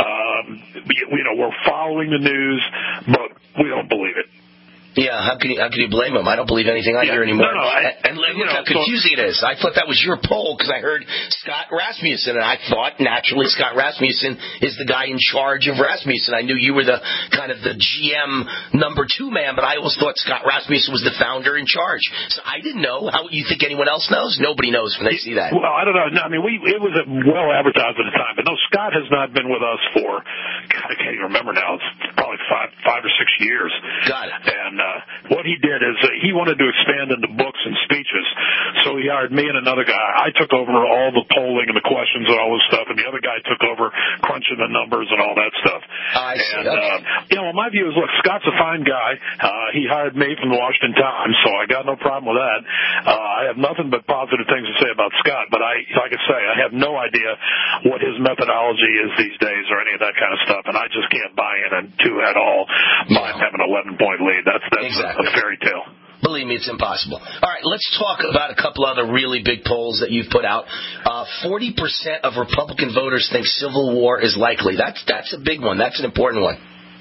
We're following the news, but we don't believe it. Yeah, how can you blame him? I don't believe anything I hear anymore. No, and look how confusing it is. I thought that was your poll because I heard Scott Rasmussen, and I thought naturally Scott Rasmussen is the guy in charge of Rasmussen. I knew you were the kind of the GM number 2 man, but I always thought Scott Rasmussen was the founder in charge. So I didn't know. How you think anyone else knows? Nobody knows when they see that. Well, I don't know. No, I mean, it was well advertised at the time, but no, Scott has not been with us for, God, I can't even remember now. It's probably five or 6 years. Got it. And what he did is he wanted to expand into books and speeches, so he hired me and another guy. I took over all the polling and the questions and all this stuff, and the other guy took over crunching the numbers and all that stuff. I see. Okay. My view is, look, Scott's a fine guy. He hired me from the Washington Times, so I got no problem with that. I have nothing but positive things to say about Scott, but like I say, I have no idea what his methodology is these days or any of that kind of stuff, and I just can't buy into at all by having an 11-point lead. That's exactly a fairy tale. Believe me, it's impossible. All right, let's talk about a couple other really big polls that you've put out. 40% of Republican voters think civil war is likely. That's a big one. That's an important one.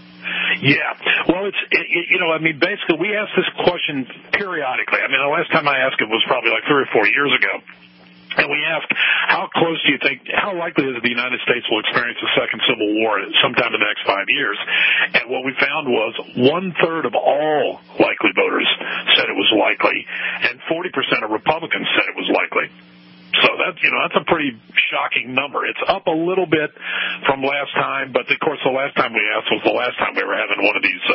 Yeah. Well, basically, we ask this question periodically. I mean, the last time I asked it was probably like 3 or 4 years ago. And we asked, how likely is it the United States will experience a second civil war sometime in the next 5 years? And what we found was 1/3 of all likely voters said it was likely, and 40% of Republicans said it was likely. So that's a pretty shocking number. It's up a little bit from last time, but of course the last time we asked was the last time we were having one of these,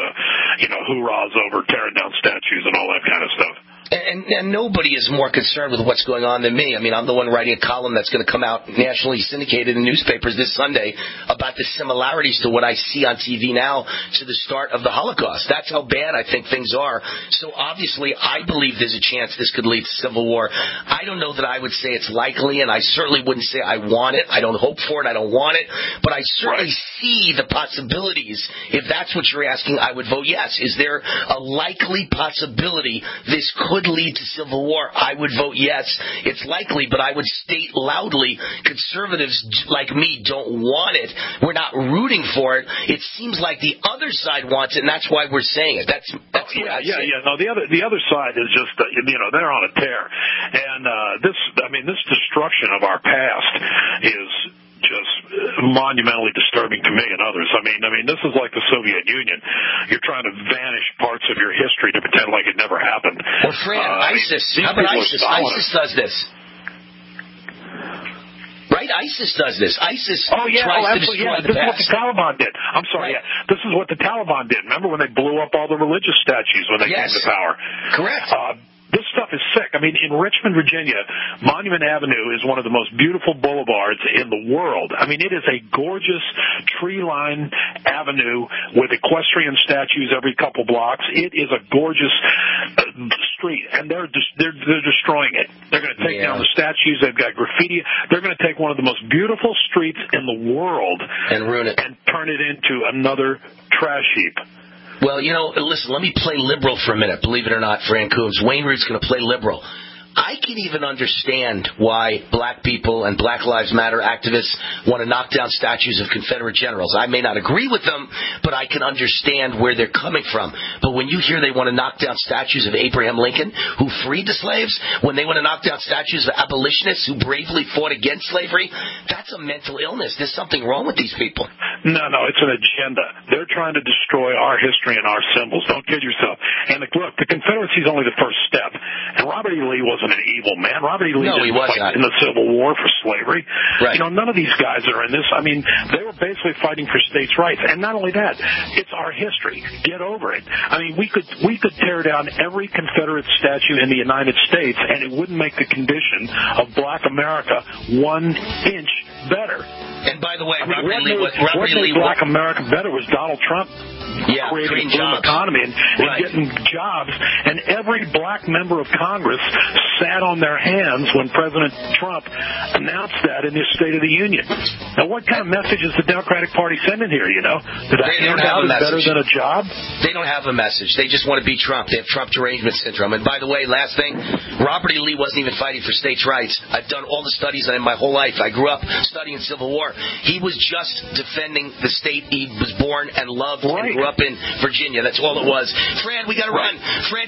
hoorahs over tearing down statues and all that kind of stuff. And nobody is more concerned with what's going on than me. I mean, I'm the one writing a column that's going to come out nationally syndicated in newspapers this Sunday about the similarities to what I see on TV now to the start of the Holocaust. That's how bad I think things are. So obviously, I believe there's a chance this could lead to civil war. I don't know that I would say it's likely, and I certainly wouldn't say I want it. I don't hope for it. I don't want it. But I certainly see the possibilities. If that's what you're asking, I would vote yes. Is there a likely possibility this could lead to civil war? I would vote yes. It's likely, but I would state loudly, conservatives like me don't want it. We're not rooting for it. It seems like the other side wants it, and that's why we're saying it. That's yeah. No, the other side is just they're on a tear, and this destruction of our past is just monumentally disturbing to me and others. I mean, this is like the Soviet Union. You're trying to vanish parts of your history to pretend like it never happened. Or ISIS. How about ISIS? ISIS does this. Right? ISIS does this. ISIS tries to destroy the past. This is what the Taliban did. I'm sorry, this is what the Taliban did. Remember when they blew up all the religious statues when they came to power? Correct. This stuff is sick. I mean, in Richmond, Virginia, Monument Avenue is one of the most beautiful boulevards in the world. I mean, it is a gorgeous tree-lined avenue with equestrian statues every couple blocks. It is a gorgeous street, and they're destroying it. They're going to take down the statues. They've got graffiti. They're going to take one of the most beautiful streets in the world and ruin it and turn it into another trash heap. Well, listen, let me play liberal for a minute, believe it or not, Fran Coombs. Wayne Root's going to play liberal. I can even understand why black people and Black Lives Matter activists want to knock down statues of Confederate generals. I may not agree with them, but I can understand where they're coming from. But when you hear they want to knock down statues of Abraham Lincoln, who freed the slaves, when they want to knock down statues of abolitionists who bravely fought against slavery, that's a mental illness. There's something wrong with these people. No, it's an agenda. They're trying to destroy our history and our symbols. Don't kid yourself. And look, the Confederacy is only the first step. And Robert E. Lee wasn't an evil man. Robert E. Lee didn't fight in the Civil War for slavery. Right. None of these guys that are in this, I mean, they were basically fighting for states' rights. And not only that, it's our history. Get over it. I mean, we could tear down every Confederate statue in the United States, and it wouldn't make the condition of black America 1 inch better. And by the way, what made black America better was Donald Trump creating a boom economy and getting jobs. And every black member of Congress sat on their hands when President Trump announced that in his State of the Union. Now, what kind of message is the Democratic Party sending here, That they don't have a message. Better than a job? They don't have a message. They just want to beat Trump. They have Trump derangement syndrome. And by the way, last thing, Robert E. Lee wasn't even fighting for states' rights. I've done all the studies on him my whole life. I grew up studying Civil War. He was just defending the state he was born and loved and grew up in, Virginia. That's all it was. Fran, we got to run.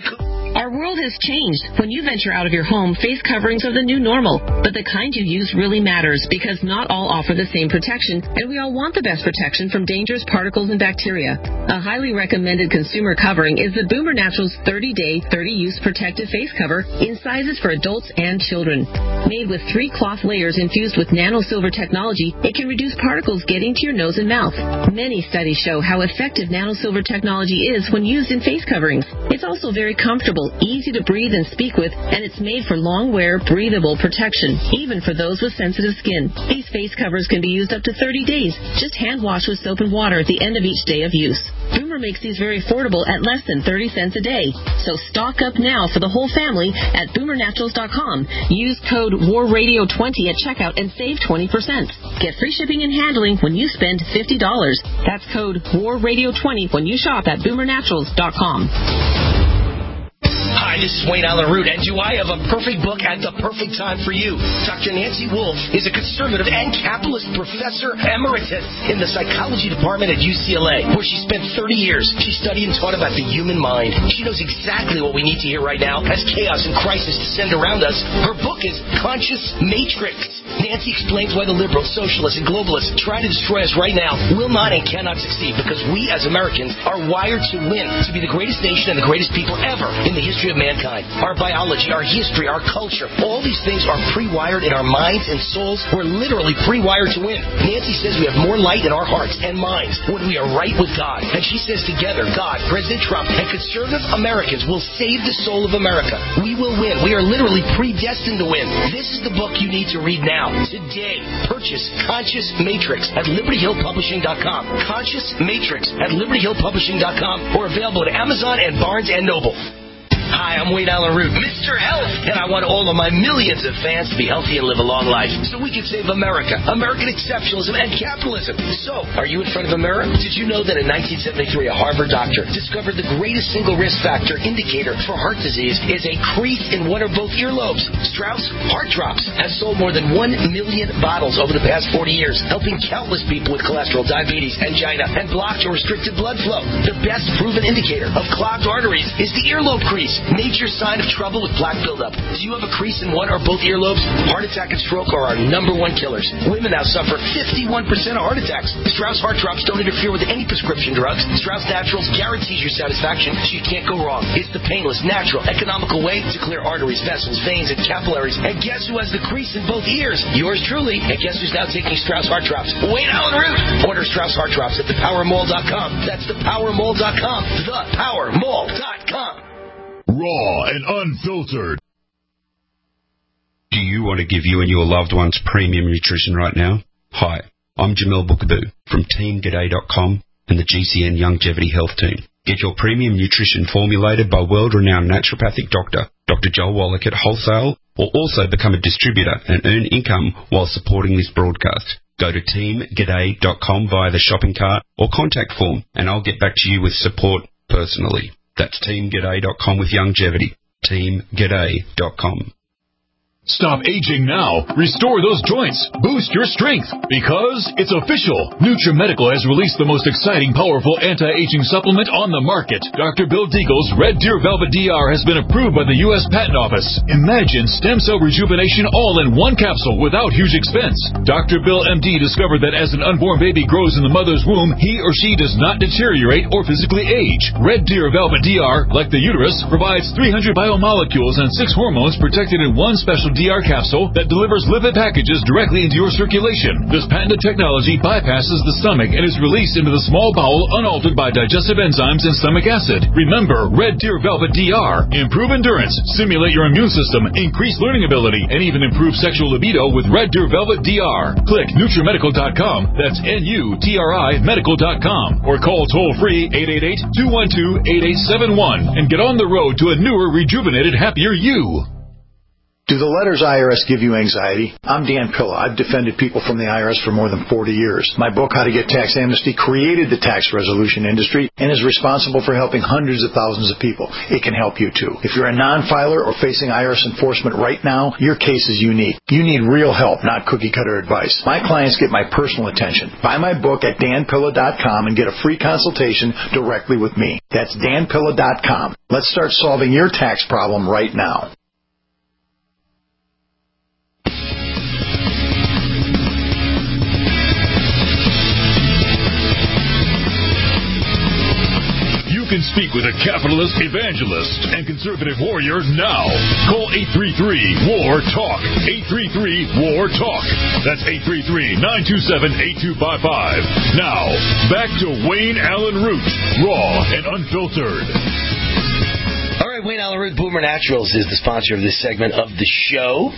Our world has changed. When you venture out of your home, face coverings are the new normal. But the kind you use really matters because not all offer the same protection, and we all want the best protection from dangerous particles and bacteria. A highly recommended consumer covering is the Boomer Naturals 30-Day, 30-Use Protective Face Cover in sizes for adults and children. Made with 3 cloth layers infused with nanosilver technology, it can reduce particles getting to your nose and mouth. Many studies show how effective nanosilver technology is when used in face coverings. It's also very comfortable, easy to breathe and speak with, and it's made for long-wear, breathable protection, even for those with sensitive skin. These face covers can be used up to 30 days. Just hand wash with soap and water at the end of each day of use. Boomer makes these very affordable at less than 30 cents a day. So stock up now for the whole family at boomernaturals.com. Use code WARRADIO20 at checkout and save 20%. Get free shipping and handling when you spend $50. That's code WARRADIO20 when you shop at boomernaturals.com. Hi, this is Wayne Allen Root, and do I have a perfect book at the perfect time for you? Dr. Nancy Wolfe is a conservative and capitalist professor emeritus in the psychology department at UCLA, where she spent 30 years. She studied and taught about the human mind. She knows exactly what we need to hear right now as chaos and crisis descend around us. Her book is Conscious Matrix. Nancy explains why the liberals, socialists, and globalists try to destroy us right now will not and cannot succeed because we as Americans are wired to win, to be the greatest nation and the greatest people ever in the history of mankind. Our biology, our history, our culture, all these things are pre-wired in our minds and souls. We're literally pre-wired to win. Nancy says we have more light in our hearts and minds when we are right with God. And she says together, God, President Trump, and conservative Americans will save the soul of America. We will win. We are literally predestined to win. This is the book you need to read now. Today, purchase Conscious Matrix at LibertyHillPublishing.com. Conscious Matrix at LibertyHillPublishing.com or available at Amazon and Barnes & Noble. Hi, I'm Wayne Allen Root, Mr. Health, and I want all of my millions of fans to be healthy and live a long life so we can save America, American exceptionalism, and capitalism. So, are you in front of a mirror? Did you know that in 1973 a Harvard doctor discovered the greatest single risk factor indicator for heart disease is a crease in one or both earlobes? Strauss Heart Drops has sold more than 1 million bottles over the past 40 years, helping countless people with cholesterol, diabetes, angina, and blocked or restricted blood flow. The best proven indicator of clogged arteries is the earlobe crease. Nature's sign of trouble with plaque buildup. Do you have a crease in one or both earlobes? Heart attack and stroke are our #1 killers. Women now suffer 51% of heart attacks. Strauss Heart Drops don't interfere with any prescription drugs. Strauss Naturals guarantees your satisfaction, so you can't go wrong. It's the painless, natural, economical way to clear arteries, vessels, veins, and capillaries. And guess who has the crease in both ears? Yours truly. And guess who's now taking Strauss Heart Drops? Wayne Allen Root. Order Strauss Heart Drops at thepowermall.com. That's thepowermall.com. Thepowermall.com. raw and unfiltered. Do you want to give you and your loved ones premium nutrition right now? Hi, I'm Jamel Bookaboo from TeamGaday.com and the GCN Longevity Health Team. Get your premium nutrition formulated by world-renowned naturopathic doctor, Dr. Joel Wallach at Wholesale, or also become a distributor and earn income while supporting this broadcast. Go to TeamGaday.com via the shopping cart or contact form, and I'll get back to you with support personally. That's TeamGaday.com with longevity. TeamGaday.com. Stop aging now. Restore those joints. Boost your strength. Because it's official. NutriMedical has released the most exciting, powerful anti-aging supplement on the market. Dr. Bill Deagle's Red Deer Velvet DR has been approved by the U.S. Patent Office. Imagine stem cell rejuvenation all in one capsule without huge expense. Dr. Bill MD discovered that as an unborn baby grows in the mother's womb, he or she does not deteriorate or physically age. Red Deer Velvet DR, like the uterus, provides 300 biomolecules and 6 hormones protected in one special DR capsule that delivers lipid packages directly into your circulation. This patented technology bypasses the stomach and is released into the small bowel unaltered by digestive enzymes and stomach acid. Remember, Red Deer Velvet DR. Improve endurance, stimulate your immune system, increase learning ability, and even improve sexual libido with Red Deer Velvet DR. Click NutriMedical.com, that's NUTRI Medical.com, or call toll-free 888-212-8871 and get on the road to a newer, rejuvenated, happier you. Do the letters IRS give you anxiety? I'm Dan Pilla. I've defended people from the IRS for more than 40 years. My book, How to Get Tax Amnesty, created the tax resolution industry and is responsible for helping hundreds of thousands of people. It can help you too. If you're a non-filer or facing IRS enforcement right now, your case is unique. You need real help, not cookie-cutter advice. My clients get my personal attention. Buy my book at danpilla.com and get a free consultation directly with me. That's danpilla.com. Let's start solving your tax problem right now. Can speak with a capitalist, evangelist, and conservative warrior now. Call 833-WAR-TALK. 833-WAR-TALK. That's 833-927-8255. Now, back to Wayne Allen Root, raw and unfiltered. All right, Wayne Allen Root, Boomer Naturals is the sponsor of this segment of the show.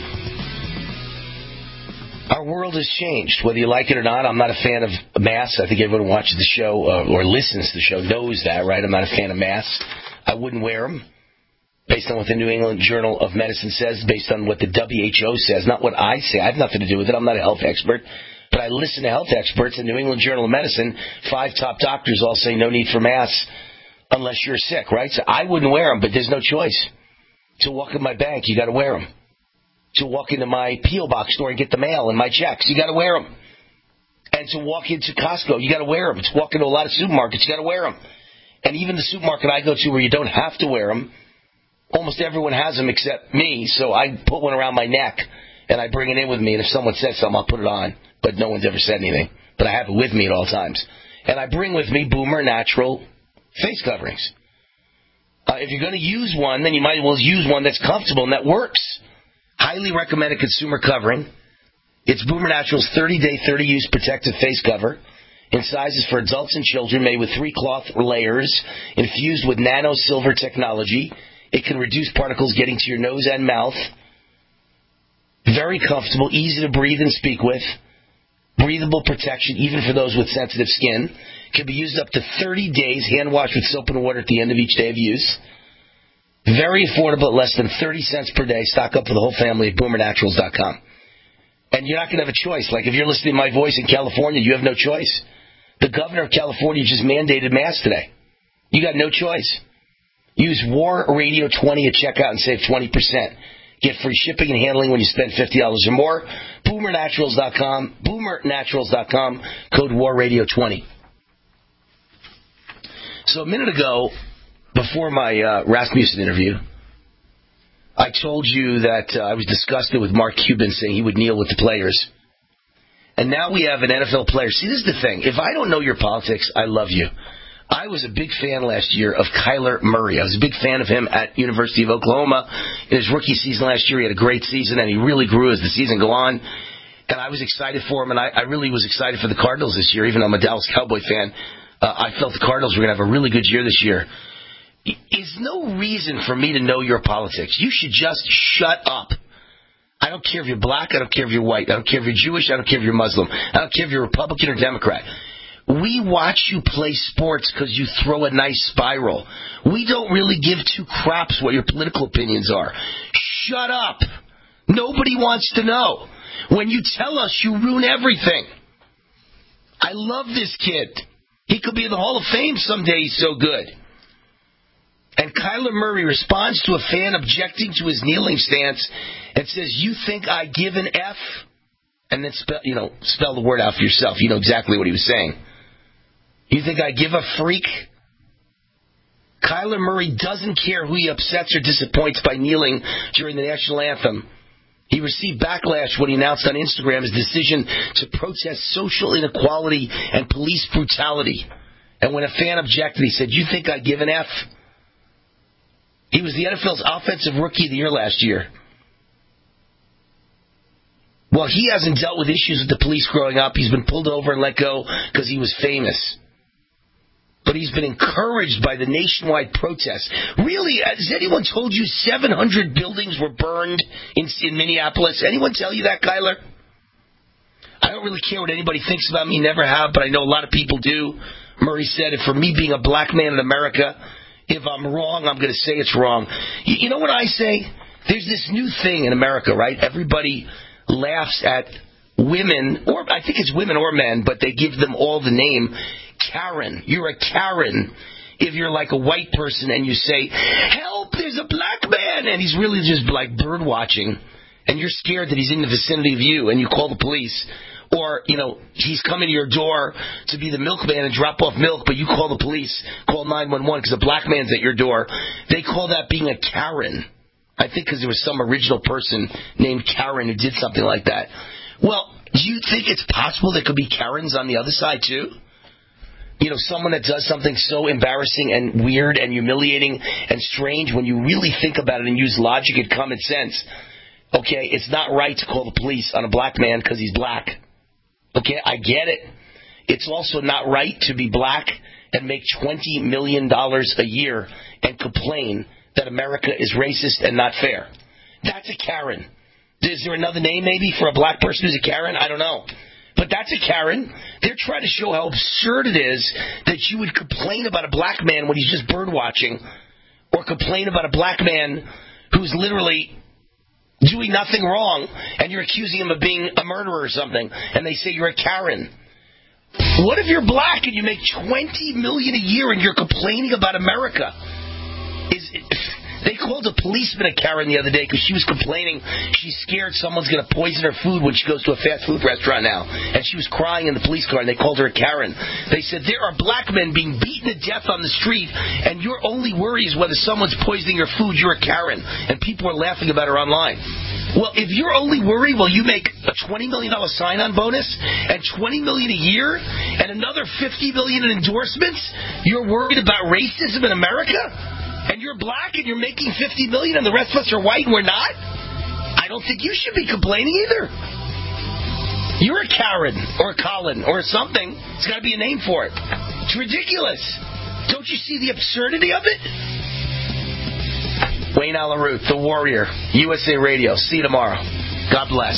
Our world has changed, whether you like it or not. I'm not a fan of masks. I think everyone who watches the show or listens to the show knows that, right? I'm not a fan of masks. I wouldn't wear them based on what the New England Journal of Medicine says, based on what the WHO says, not what I say. I have nothing to do with it. I'm not a health expert. But I listen to health experts in the New England Journal of Medicine. 5 top doctors all say no need for masks unless you're sick, right? So I wouldn't wear them, but there's no choice. To walk in my bank, you got to wear them. To walk into my P.O. Box store and get the mail and my checks, you got to wear them. And to walk into Costco, you got to wear them. To walk into a lot of supermarkets, you got to wear them. And even the supermarket I go to where you don't have to wear them, almost everyone has them except me, so I put one around my neck and I bring it in with me, and if someone says something, I'll put it on. But no one's ever said anything. But I have it with me at all times. And I bring with me Boomer Natural face coverings. If you're going to use one, then you might as well use one that's comfortable and that works. Highly recommended consumer covering. It's Boomer Natural's 30-day, 30-use protective face cover in sizes for adults and children, made with 3 cloth layers, infused with nano-silver technology. It can reduce particles getting to your nose and mouth. Very comfortable, easy to breathe and speak with. Breathable protection, even for those with sensitive skin. Can be used up to 30 days, hand washed with soap and water at the end of each day of use. Very affordable at less than 30 cents per day. Stock up for the whole family at BoomerNaturals.com. And you're not going to have a choice. Like if you're listening to my voice in California, you have no choice. The governor of California just mandated masks today. You got no choice. Use War Radio 20 at checkout and save 20%. Get free shipping and handling when you spend $50 or more. BoomerNaturals.com. BoomerNaturals.com. Code War Radio 20. So a minute ago, before my Rasmussen interview, I told you that I was disgusted with Mark Cuban saying he would kneel with the players. And now we have an NFL player. See, this is the thing. If I don't know your politics, I love you. I was a big fan last year of Kyler Murray. I was a big fan of him at University of Oklahoma. In his rookie season last year, he had a great season, and he really grew as the season go on. And I was excited for him, and I really was excited for the Cardinals this year, even though I'm a Dallas Cowboy fan. I felt the Cardinals were going to have a really good year this year. is no reason for me to know your politics. You should just shut up. I don't care if you're black. I don't care if you're white. I don't care if you're Jewish. I don't care if you're Muslim. I don't care if you're Republican or Democrat. We watch you play sports because you throw a nice spiral. We don't really give two craps what your political opinions are. Shut up. Nobody wants to know. When you tell us, you ruin everything. I love this kid. He could be in the Hall of Fame someday. He's so good. And Kyler Murray responds to a fan objecting to his kneeling stance and says, "You think I give an F?" And then spell the word out for yourself. You know exactly what he was saying. You think I give a freak? Kyler Murray doesn't care who he upsets or disappoints by kneeling during the national anthem. He received backlash when he announced on Instagram his decision to protest social inequality and police brutality. And when a fan objected, he said, "You think I give an F?" He was the NFL's Offensive Rookie of the Year last year. Well, he hasn't dealt with issues with the police growing up. He's been pulled over and let go because he was famous. But he's been encouraged by the nationwide protests. Really, has anyone told you 700 buildings were burned in Minneapolis? Anyone tell you that, Kyler? I don't really care what anybody thinks about me, never have, but I know a lot of people do. Murray said, for me being a black man in America, if I'm wrong, I'm going to say it's wrong. You know what I say? There's this new thing in America, right? Everybody laughs at women, or I think it's women or men, but they give them all the name Karen. You're a Karen if you're like a white person and you say, "Help, there's a black man," and he's really just like bird watching, and you're scared that he's in the vicinity of you, and you call the police. Or, he's coming to your door to be the milkman and drop off milk, but you call the police, call 911 because a black man's at your door. They call that being a Karen. I think because there was some original person named Karen who did something like that. Well, do you think it's possible there could be Karens on the other side too? Someone that does something so embarrassing and weird and humiliating and strange, when you really think about it and use logic and common sense, okay, it's not right to call the police on a black man because he's black. Okay, I get it. It's also not right to be black and make $20 million a year and complain that America is racist and not fair. That's a Karen. Is there another name maybe for a black person who's a Karen? I don't know. But that's a Karen. They're trying to show how absurd it is that you would complain about a black man when he's just bird watching, or complain about a black man who's literally doing nothing wrong, and you're accusing him of being a murderer or something, and they say you're a Karen. What if you're black and you make $20 million a year and you're complaining about America? They called a policeman a Karen the other day because she was complaining she's scared someone's going to poison her food when she goes to a fast food restaurant now. And she was crying in the police car, and they called her a Karen. They said, there are black men being beaten to death on the street, and your only worry is whether someone's poisoning your food. You're a Karen. And people are laughing about her online. Well, if your only worry, you make a $20 million sign-on bonus and $20 million a year and another $50 million in endorsements, you're worried about racism in America? And you're black and you're making $50 million and the rest of us are white and we're not? I don't think you should be complaining either. You're a Karen or a Colin or something. It's got to be a name for it. It's ridiculous. Don't you see the absurdity of it? Wayne Allyn Root, The Warrior, USA Radio. See you tomorrow. God bless.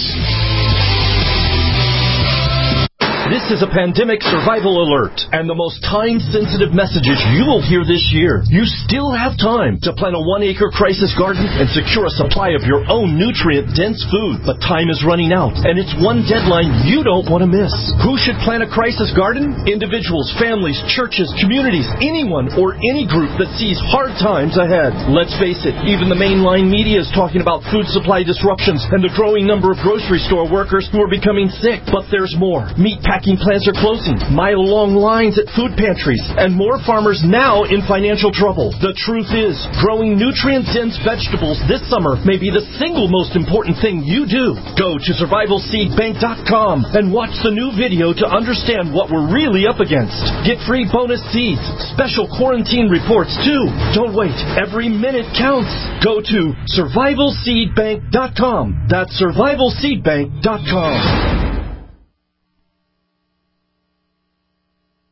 This is a pandemic survival alert and the most time-sensitive messages you will hear this year. You still have time to plant a 1-acre crisis garden and secure a supply of your own nutrient-dense food. But time is running out, and it's one deadline you don't want to miss. Who should plant a crisis garden? Individuals, families, churches, communities, anyone or any group that sees hard times ahead. Let's face it, even the mainline media is talking about food supply disruptions and the growing number of grocery store workers who are becoming sick. But there's more. Meatpacking plants are closing, mile-long lines at food pantries, and more farmers now in financial trouble. The truth is, growing nutrient-dense vegetables this summer may be the single most important thing you do. Go to SurvivalSeedBank.com and watch the new video to understand what we're really up against. Get free bonus seeds, special quarantine reports too. Don't wait. Every minute counts. Go to SurvivalSeedBank.com. That's SurvivalSeedBank.com.